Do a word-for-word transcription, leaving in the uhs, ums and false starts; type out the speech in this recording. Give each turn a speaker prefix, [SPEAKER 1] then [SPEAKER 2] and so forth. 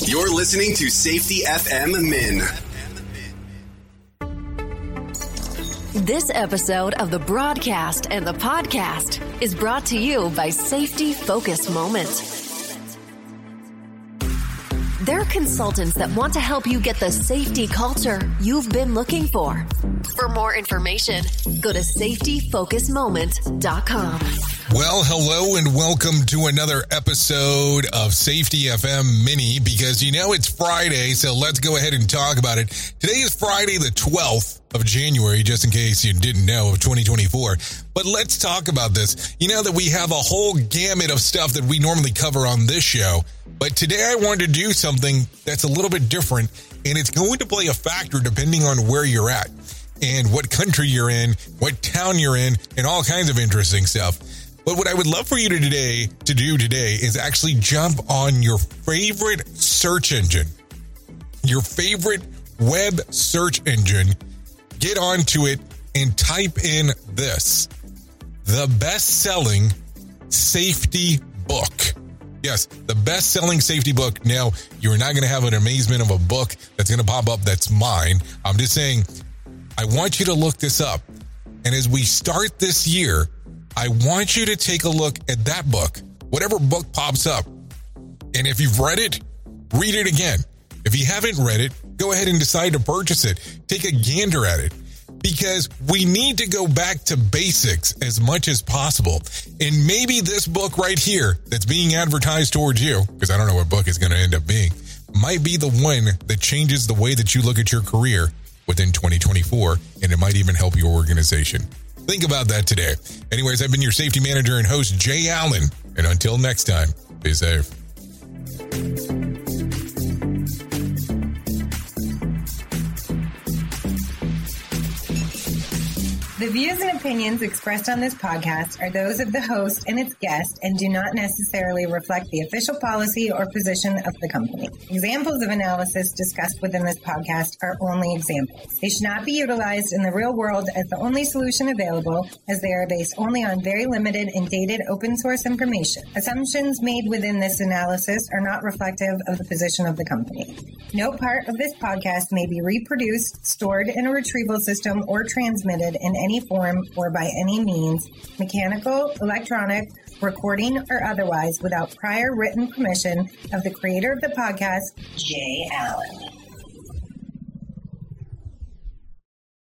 [SPEAKER 1] You're listening to Safety F M Min.
[SPEAKER 2] This episode of the broadcast and the podcast is brought to you by Safety Focus Moment. They're consultants that want to help you get the safety culture you've been looking for. For more information, go to safety focus moment dot com.
[SPEAKER 3] Well, hello and welcome to another episode of Safety F M Mini, because you know it's Friday, so let's go ahead and talk about it. Today is Friday the twelfth of January, just in case you didn't know, of twenty twenty-four. But let's talk about this. You know that we have a whole gamut of stuff that we normally cover on this show, but today I wanted to do something that's a little bit different, and it's going to play a factor depending on where you're at and what country you're in, what town you're in, and all kinds of interesting stuff. But what I would love for you to today to do today is actually jump on your favorite search engine, your favorite web search engine, get onto it and type in this, the best-selling safety book. Yes, the best-selling safety book. Now, you're not going to have an amazement of a book that's going to pop up that's mine. I'm just saying, I want you to look this up. And as we start this year, I want you to take a look at that book, whatever book pops up. And if you've read it, read it again. If you haven't read it, go ahead and decide to purchase it. Take a gander at it, because we need to go back to basics as much as possible. And maybe this book right here that's being advertised towards you, because I don't know what book it's going to end up being, might be the one that changes the way that you look at your career within twenty twenty-four, and it might even help your organization. Think about that today. Anyways, I've been your safety manager and host, Jay Allen. And until next time, be safe.
[SPEAKER 4] The views and opinions expressed on this podcast are those of the host and its guest and do not necessarily reflect the official policy or position of the company. Examples of analysis discussed within this podcast are only examples. They should not be utilized in the real world as the only solution available, as they are based only on very limited and dated open source information. Assumptions made within this analysis are not reflective of the position of the company. No part of this podcast may be reproduced, stored in a retrieval system, or transmitted in any any form or by any means, mechanical, electronic, recording, or otherwise, without prior written permission of the creator of the podcast, Jay Allen.